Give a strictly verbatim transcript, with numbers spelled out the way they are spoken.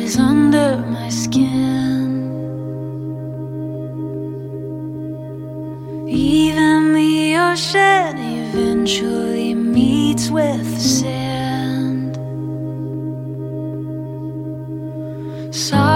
is under my skin. Even the ocean eventually meets with the sand. So